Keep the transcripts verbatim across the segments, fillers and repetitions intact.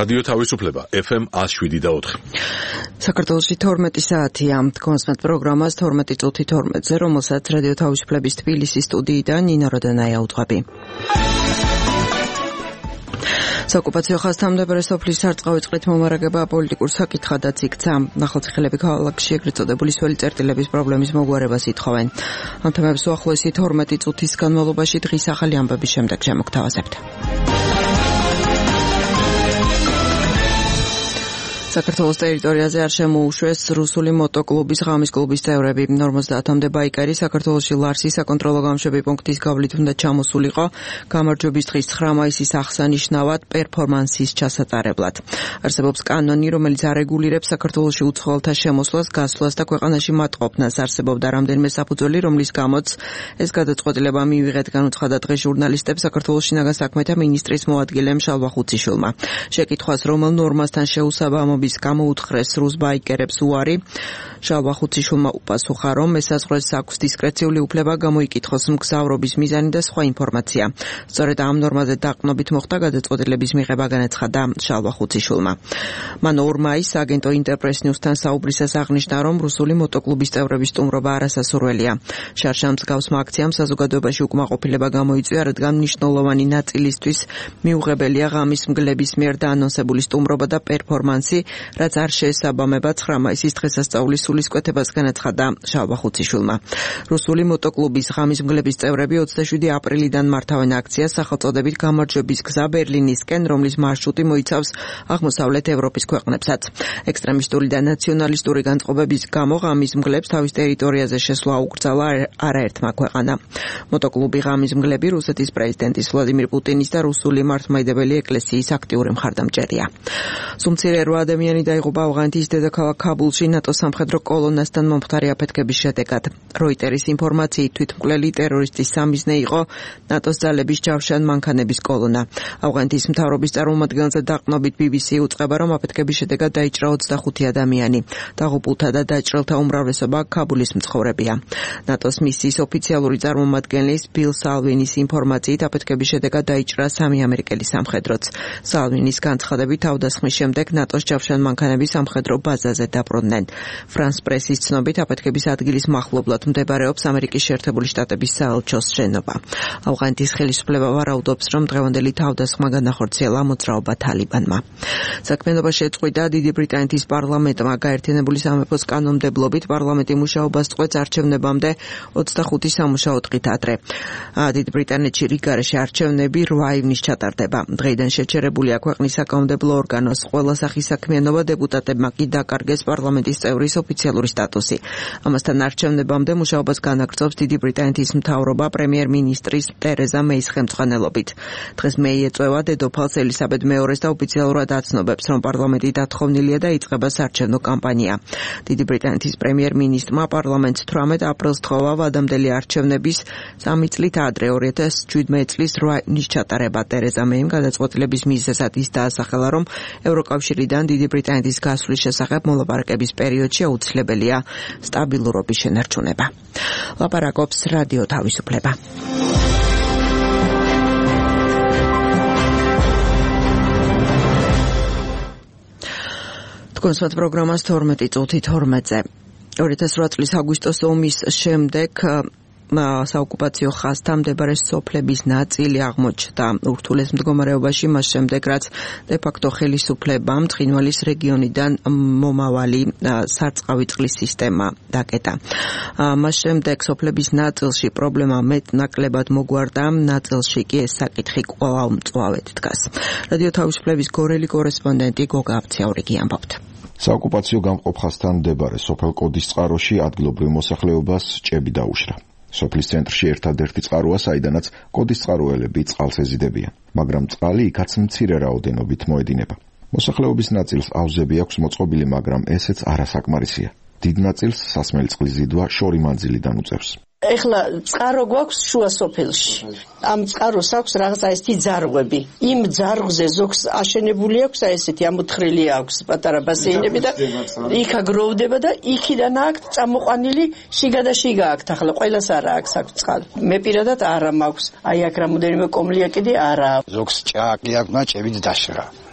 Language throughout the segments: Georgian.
რადიო თავისუფლება ეფ ემ ათს შვიდი და ოთხი. საქართველოში თორმეტი საათია. კონსმეთ პროგრამას თორმეტი წუთი თორმეტზე, რომელსაც რადიო თავისუფლების თბილისის სტუდიიდან ნინა როდანაია უძღვები. საოკუპაციო ხაზთამდებარე სოფლის სარწყავი წყლით მომარაგება პოლიტიკურ საკითხადაც იქცა. ახალციხელები ქალაქში ეგრეთ წოდებული სველი წერტილების პრობლემის მოგვარებას ითხოვენ. ამ თემებს უახლოესი თორმეტი წუთის განმავლობაში დღის ახალი ამბების შემდეგ შემოგთავაზებთ. საქართველოს ტერიტორიაზე არ შემოუშვეს რუსული მოტოკლუბის ღამის კლუბის წევრები. ორმოცდაათამდე ბაიკერი საქართველოში ლარსის საკონტროლო გამშვები პუნქტის გავლით უნდა ჩამოსულიყო გამარჯვების დღის ცხრა მაისის აღსანიშნავად პერფორმანსის ჩასატარებლად. არსებობს კანონი, რომელიც არეგულირებს საქართველოში უცხოელთა შემოსვლას, გასვლას და ქვეყანაში მატყოფნას. არსებობდა რამდენიმე საფუძველი, რომლის გამოც ეს გადაწყვეტილება მიიღეთ, განუცხადა დღეს ჟურნალისტებს საქართველოს შინაგან საქმეთა მინისტრის მოადგილემ შალვა ხუციშვილმა. შეკითხვას, რომელ ნორმასთან შეუსაბამო გამოუთხრეს რუს ბაიკერებს უარი, შალვა ხუციშვილმა უპასუხა, რომ ესაზღვრეს აქვს დისკრეციული უფლება გამოიკითხოს მგზავრობის მიზანი და სხვა ინფორმაცია. სწორედ ამ ნორმაზე დაყრდნობით მოხდა გადაწყვეტილების მიღება, განაცხადა შალვა ხუციშვილმა. მან ორ მაისს აგენტო ინტერპრეს ნიუსთან საუბრისას აღნიშნა, რომ რუსული მოტოკლუბის წევრების სტუმრობა არასასურველია. შარშან მსგავსმა აქციამ საზოგადოებაში უკმაყოფილება გამოიწვია, რადგან მნიშვნელოვანი ნაწილისთვის მიუღებელია ღამის მგლების მიერ დაანონსებული სტუმრობა და პერფორმანსი, რაც არ შეესაბამება ცხრა მაისის დღესასწაულის სულისკვეთებას, განაცხადა შალვა ხუციშვილმა. რუსული მოტოკლუბის ღამის მგლების წევრები ოცდაშვიდი აპრილიდან მართავენ აქციას სახელწოდებით გამარჯვების გზა ბერლინისკენ, რომლის მარშრუტი მოიცავს აღმოსავლეთ ევროპის ქვეყნებსაც. ექსტრემისტული და ნაციონალისტური განწყობების გამო ღამის მგლებს თავის ტერიტორიაზე შესვლა უკრძალა არაერთმა ქვეყანამ. მოტოკლუბი ღამის მგლები რუსეთის პრეზიდენტის ვლადიმირ პუტინის და რუსული მართლმადიდებელი ეკლესიის აქტიური მხარდამჭერია. სუმცირე რვა ადამიანი დაიღუპა ავღანეთის დედაქალაქ ქაბულში ნატოს სამხედრო კოლონასთან მომხდარი აფეთქების შედეგად. როიტერის ინფორმაციით თვითმკვლელი ტერორისტის სამიზნე იყო ნატოს ძალების ჯავშან მანქანების კოლონა. ავღანეთის მთავრობის წარმომადგენელზე დაყრდნობით ბი ბი სი უწყება, რომ აფეთქების შედეგად დაიჭრა ოცდახუთი ადამიანი. დაღუპულთა და დაჭრილთა უმრავლესობა ქაბულის მცხოვრებია. ნატოს მისიის ოფიციალური წარმომადგენლის ბილ სალვინის ინფორმაციით აფეთქების შედეგად დაიჭრა სამი ამერიკელი სამხედროც. სალვინის განცხადებით თავდასხმის შემდეგ ნატოს ჯავშან მანქანები სამხედრო ბაზაზე დაბრუნდნენ. ფრანს პრესის ცნობით აფეთქების ადგილის მახლობლად მდებარეობს ამერიკის შეერთებული შტატების საელჩოს შენობა. ავღანეთის ხელისუფლება ვარაუდობს, რომ დღევანდელი თავდასხმა განახორციელა მოძრაობა თალიბანმა. საქმიანობა შეწყვიტა დიდი ბრიტანეთის პარლამენტმა. გაერთიანებული სამეფოს კანონმდებლობით პარლამენტი მუშაობას წყვეტს არჩევნებამდე ოცდახუთი სამუშაო დღით ადრე. დიდი ბრიტანეთში რიგგარეშე არჩევნები რვა ივნისს ჩატარდება. დღეიდან შეჩერებულია ქვეყნის საკანონმდებლო ორგანოს ყველა სახის საქმიანობა, დეპუტატებმა კი დაკარგეს პარლამენტის წევრის ოფიციალური სტატუსი. ამასთან არჩევნებამდე მუშაობას განაგრძობს დიდი ბრიტანეთის მთავრობა პრემიერ-მინისტრის ტერეზა მეის ხელმძღვანელობით. დღეს მეი ეწევა დედოფალს ელისაბედ მეორეს და ოფიციალურად აცნობებს, რომ პარლამენტი დათხოვნილია და იწყება საარჩევნო კამპანია. დიდი ბრიტანეთის პრემიერ-მინისტრმა პარლამენტს თვრამეტ აპრილს თხოვა ვადამდელი არჩევნების სამი წლით ადრე ორი ათას შვიდმეტი წლის რვა ივნისს ჩატარება. ტერეზა მეიმ გადაწყვეტილების მიზეზად ის დაასახელა, რომ ევროკავშირიდან დიდი ბრიტანეთის გასვლის შესახებ მოლაპარაკების პერიოდში აუცილებელია სტაბილურობის შენარჩუნება. ლაპარაკობს რადიო თავისუფლება. კონსმეთ პროგრამას თორმეტი წუთი თორმეტზე. ორი ათას რვა წლის აგვისტოს ომის შემდეგ საოკუპაციო ხაზთამდებარე სოფლების ნაწილი აღმოჩნდა ურთულეს მდგომარეობაში, მას შემდეგ რაც დე-ფაქტო ხელისუფლებამ ცხინვალის რეგიონიდან მომავალი სარწყავი წყლის სისტემა დაკეტა. მას შემდეგ სოფლების ნაწილში პრობლემა მეტნაკლებად მოგვარდა, ნაწილში კი ეს საკითხი კვლავ მწვავედ დგას. რადიო თავისუფლების გორელი კორესპონდენტი გოგა აბცაურიგი ამბობთ. საოკუპაციო გამყოფ ხაზთან მდებარე სოფელ კოდისწყაროში ადგილობრივ მოსახლეობას ჭები დაუშრა. სოფლის ცენტრში ერთადერთი წყაროა, საიდანაც კოდისწყაროელები წყალს ეზიდებიან, მაგრამ წყალი იქაც მცირე რაოდენობით მოედინება. მოსახლეობის ნაწილს აუზები აქვს მოწყობილი, მაგრამ ესეც არასაკმარისია. დიდ ნაწილს სასმელი წყლის ზიდვა შორი მანძილიდან უწევს. ეხლა წყარო გვაქვს შუა სოფელში. ამ წყაროს აქვს რაღაცა ესეთი ძარღვები. იმ ძარღვზე ზოგს აშენებული აქვს, აი ესეთი ამოთხრილი აქვს პატარა ბასეინები და იქ აგროვდება და იქიდან აქვს წამოყვანილი შიგა და შიგა აქვს. ახლა ყველას არა აქვს აქვს წყალი. მე პირადად არა მაქვს. აი აქ რამოდენიმე კომლია კიდე არა. ზოგს ჭააკი აქვს, მაგრამ ჭებით დაშრა.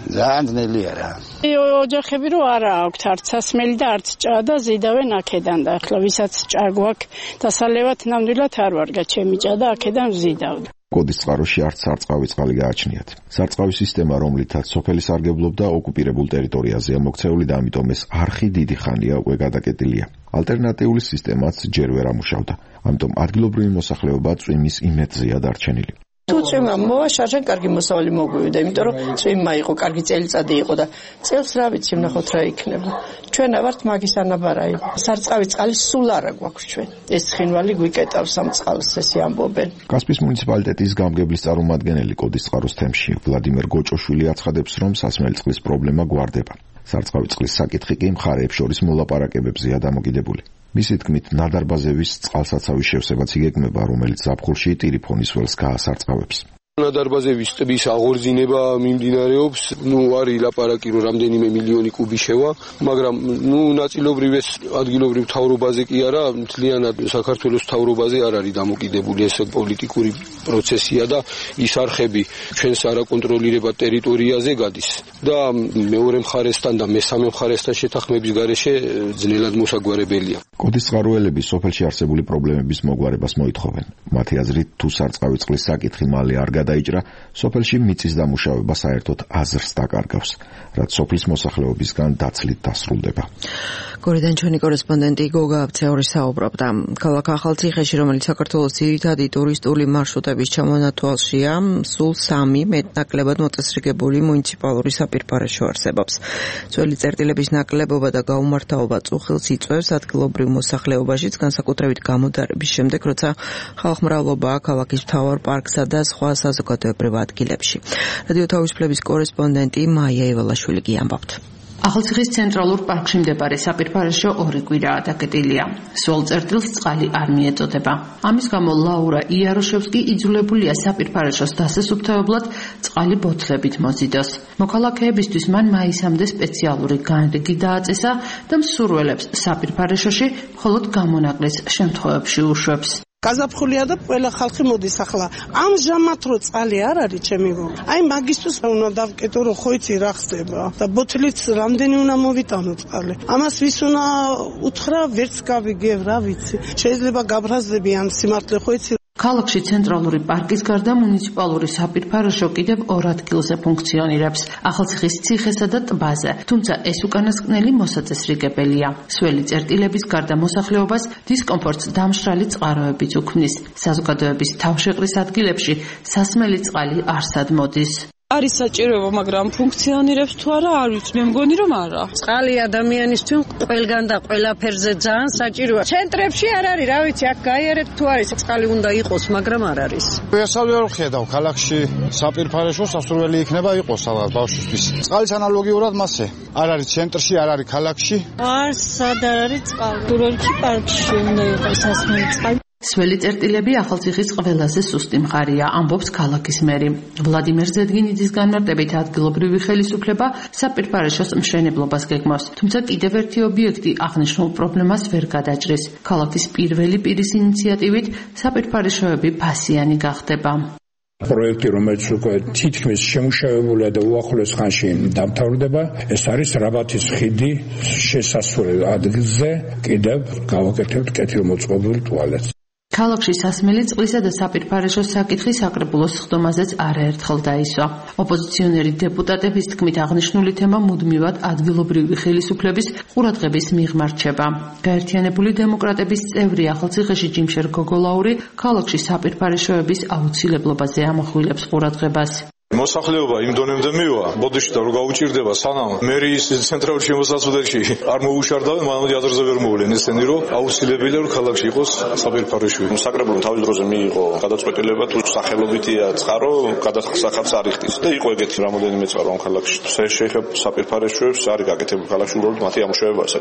ძალიან ძნელია რა. ოჯახები რო არა აქვთ არც სასმელი და არც ჭა და ზიდავენ აქედან და ახლა ვისაც ჭა გვაქვს დასალევად ნამდვილად არ ვარგა ჩემი ჭა და აქედან ვზიდავ. კოდის წყაროში არც სარწყავი წყალი გააჩნიათ. სარწყავის სისტემა, რომლითაც სოფელი სარგებლობდა, ოკუპირებულ ტერიტორიაზეა მოქცეული და ამიტომ ეს არხი დიდი ხანია უკვე გადაკეტილია. ალტერნატიული სისტემაც ჯერ ვერ ამუშავდა. ამიტომ ადგილობრივი მოსახლეობა წვიმის იმედზეა დარჩენილი. თუ წვიმა მოვაშარժენ, კარგი მოსავალი მოგვივიდა, იმიტომ რომ წვიმა იყო, კარგი წელიწადი იყო და წელს რა ვიცი, ნახოთ რა იქნება. ჩვენ ავართ მაგის ანაბარაი. სარწყავი წყალი სულ არა გვაქვს ჩვენ. ეს ცხინვალი გვიკეტავს ამ წყალს, ესე ამბობენ. კასპიის მუნიციპალიტეტის გამგებლის წარმომადგენელი კოდის წყაროს თემში ვლადიმერ გოჭოშვილი აცხადებს, რომ სასმელი წყლის პრობლემა გვარდება. სარწყავი წყლის საკითხი კი მხარეებს შორის მოლაპარაკებებზეა დამოკიდებული. მისი თქმით, ნადარბაზების წყალსაცავის შევსებაც იგეგმება, რომელიც ზაფხულში ტირიფონის ველს გაასარწყავებს. ნადარბაზების ტბის აღორძინება მიმდინარეობს, ნუ არის ლაპარაკი, რომ რამდენიმე მილიონი კუბი შევა, მაგრამ ნუ ნაწილობრივ ეს ადგილობრივ მთავრობაზე კი არა, მთლიანად საქართველოს მთავრობაზე არ არის დამოკიდებული, ეს პოლიტიკური პროცესია და ის არხები ჩვენს არაკონტროლირებად ტერიტორიაზე გადის და მეორე მხარესთან და მესამე მხარესთან შეთანხმების გარეშე ძნელად მოსაგვარებელია. კოდის წყაროელები სოფელში არსებული პრობლემების მოგვარებას მოითხოვენ. მათი აზრით, თუ სარწყავი წყლის საკითხი მალე არ დაიჭრა, სოფელში მიწის დამუშავება საერთოდ აზრს დაკარგავს, რაც სოფლის მოსახლეობისგან დაცლით დასრულდება. გორიდან ჩვენი კორესპონდენტი გოგა აბცეური საუბრობდა. ქალაქ ახალციხეში, რომელიც საქართველოს ძირითადი ტურისტული მარშრუტების ჩამონათვალშია, სულ სამი მეტნაკლებად მოწესრიგებული მუნიციპალური საპირფარეშო არსებობს. ძველი წერტილების ნაკლებობა და გაუმართავობა წუხილს იწვევს ადგილობრივ მოსახლეობაშიც, განსაკუთრებით გამოდარების შემდეგ, როცა ხალხმრავლობაა ქალაქის მთავარ პარკსა და სხვა საზოგადოებრივ ადგილებში. რადიო თავისუფლების კორესპონდენტი მაია ივალაშვილი გიამბობთ. ახალციხის ცენტრალურ პარკში მდებარე საპირფარეშო ორი კვირაა დაკეტილია. სულ წერტილს წყალი არ მიეწოდება. ამის გამო ლაურა იაროშევსკი იძულებულია საპირფარეშოს დასასუფთავებლად წყალი ბოთლებით მოზიდოს. მოქალაქეებისთვის მან მაისამდე სპეციალური განრიგი დააწესა და მსურველებს საპირფარეშოში მხოლოდ გამონაკლის შემთხვევებში უშვებს. გაზაფხულია და ყველა ხალხი მოდის ახლა. ამჟამად რო წყალი არ არის ჩემი გოგო. აი მაგისთვის უნდა დავკეტო რომ ხო იცი რა ხდება და ბოთლით რამდენი უნდა მოვიტანო წყალი. ამას ვის უნდა უთხრა, ვერც გავიგებ, რა ვიცი. შეიძლება გაბრაზდებიან სიმართლე ხო იცი. ქალაქში ცენტრალური პარკის გარდა მუნიციპალური საპირფარეშო კიდევ ორ ადგილზე ფუნქციონირებს, ახალციხის ციხესა და ტბაზე, თუმცა ეს უკანასკნელი მოსაწესრიგებელია. სველი წერტილების გარდა მოსახლეობას დისკომფორტს დამშრალი წყაროებიც უქმნის. საზოგადოების თავშეყრის ადგილებში სასმელი წყალი არსად მოდის. არის საჭიროება, მაგრამ ფუნქციონირებს თუ არა, არ ვიცი, მე მგონი რომ არა. წყალი ადამიანისთვის ყველგან და ყველაფერზე ძალიან საჭიროა. ცენტრებში არ არის, რა ვიცი, აქ გაიარეთ თუ არის, წყალი უნდა იყოს, მაგრამ არ არის. ესავე არ ხედავ, ქალაქში საპირფარეშო სასურველი იქნება იყოს ალბათ ბავშვისთვის. წყალის ანალოგიურად მასე. არ არის ცენტრში, არ არის ქალაქში. არ სად არ არის წყალი. გურორჩი პარკში უნდა იყოს სასმელი წყალი. სველი წერტილები ახალციხის ყველაზე სუსტი მხარეა, ამბობს ქალაქის მერი. ვლადიმერ ზედგინიძის განმარტებით ადგილობრივი ხელისუფლება საპირფარეშოს მშენებლობას გეგმავს, თუმცა კიდევ ერთი ობიექტი აღნიშნულ პრობლემას ვერ გადაჭრის. ქალაქის პირველი პირის ინიციატივით საპირფარეშოები ფასიანი გახდება. პროექტი, რომელიც უკვე თითქმის შემუშავებულია და უახლოეს ხანში დამთავრდება, ეს არის რაბათის ხიდი შესასვლელ ადგილზე, კიდევ გავაკეთებთ კეთილმოწყობილ ტუალეტს. ქალაქში სასმელი წყლისა და საპირფარეშოს საკითხი საკრებულოს სხდომაზეც არაერთხელ დაისვა. ოპოზიციონერი დეპუტატების თქმით აღნიშნული თემა მუდმივად ადგილობრივი ხელისუფლების ყურადღების მიღმა რჩება. გაერთიანებული დემოკრატების წევრი ახალციხეში ჯიმშერ გოგოლაური ქალაქში საპირფარეშოების აუცილებლობაზე ამახვილებს ყურადღებას. მოსახლეობა იმ დონემდე მივა, ბოდიში და რო გაუჭირდება სანამ მერიის ცენტრალურ შემოსაზღვრებში არ მოუშარდავენ, მანამდე აზრზე ვერ მოვლენ ესენი, რომ აუცილებელია რომ ქალაქში იყოს საპირფარეშო. საკრებულომ თავის დროზე მიიღო გადაწყვეტილება, თუ სახელობითია წყარო, გადასახადს არ იხდის და იყო ეგეთი რამოდენიმე წყარო ამ ქალაქში. შეიძლება საპირფარეშოებს არის გაკეთებული ქალაქში, უბრალოდ მათი ამუშავებაა საჭირო.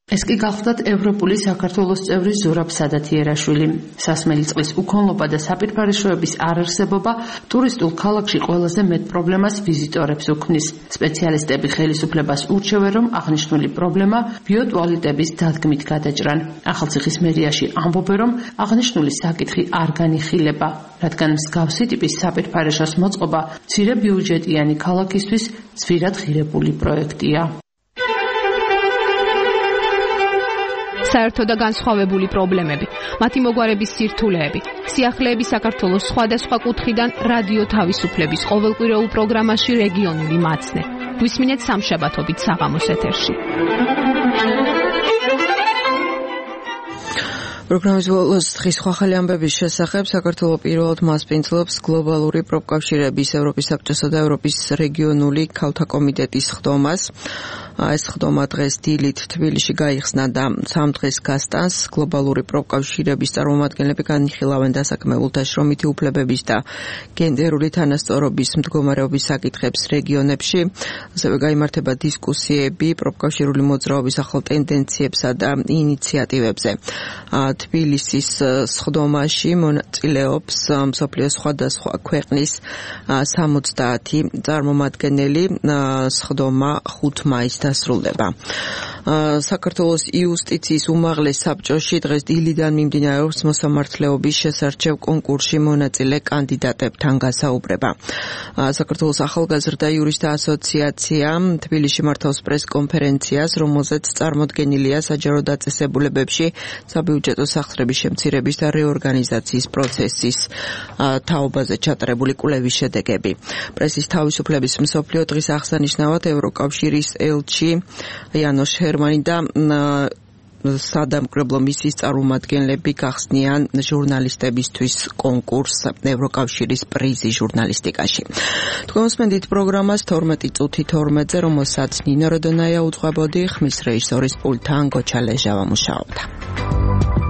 ეს კი გახლდათ ევროპული საქართველოს წევრი ზურაბ სადათიერაშვილი. სასმელი წყლის უქონლობა და საპირფარეშოების არარსებობა ტურისტულ ქალაქში ყველაზე მეტ პრობლემას ვიზიტორებს უქმნის. სპეციალისტები ხელისუფლებას ურჩევენ, რომ აღნიშნული პრობლემა ბიოტუალეტების დადგმით გადაჭრან. ახალციხის მერიაში ამბობენ, რომ აღნიშნული საკითხი არ განიხილება, რადგან მსგავსი ტიპის საპირფარეშოს მოწყობა მცირე ბიუჯეტიანი ქალაქისთვის ძვირად ღირებული პროექტია. საერთო და განსხვავებული პრობლემები, მათი მოგვარების სირთულეები, სიახლეები საქართველოს სხვადასხვა კუთხიდან რადიო თავისუფლების ყოველკვირეულ პროგრამაში რეგიონული მაცნე. გვისმინეთ სამშაბათობით საღამოს ეთერში. პროგრამის ბოლოს დღის ხვალ ამბების შესახებ საქართველოს პირველად მასპინძლობს გლობალური პროფკავშირების ევროპის საბჭოსა და ევროპის რეგიონული ქალთა კომიტეტის ხდომას. ეს ხდომა დღეს დილით თბილისში გაიხსნა და სამ დღეს გასტანს. გლობალური პროფკავშირების წარმომადგენლები განიხილავენ დასაქმებულთა შრომითი უფლებების და გენდერული თანასწორობის მდგომარეობის საკითხებს რეგიონებში. ასევე გაიმართება დისკუსიები პროფკავშირული მოძრაობის ახალ ტენდენციებსა და ინიციატივებზე. თბილისის სხდომაში მონაწილეობს მსოფლიოს სხვადასხვა ქვეყნის სამოცდაათი წარმომადგენელი. სხდომა ხუთ მაისს დასრულდება. საქართველოს იუსტიციის უმაღლეს საბჭოში დღეს დილიდან მიმდინარეობს მოსამართლეობის შესარჩევ კონკურსში მონაწილე კანდიდატებთან გასაუბრება. საქართველოს ახალგაზრდა იურისტთა ასოციაცია თბილისში მართავს პრეს-კონფერენციას, რომელზეც წარმოდგენილია საჯარო დაწესებულებებში საბიუჯეტო სახსრების შემცირების და რეორგანიზაციის პროცესის თაობაზე ჩატარებული კვლევის შედეგები. პრესის თავისუფლების მსოფლიო დღის აღსანიშნავად ევროკავშირის ელჩი იანოშ ჰერმანი და სადამკრებლო მისიის წარმომადგენლები გახსნიან ჟურნალისტებისთვის კონკურსს ევროკავშირის პრიზი ჟურნალისტიკაში. თქვენ მოსმენთ პროგრამას თორმეტი წუთი თორმეტზე, რომელსაც ნინო როდონაია უძღვებოდი, ხმის რეჟისორის პულტთან გოჩა ლეჟავა მუშაობდა.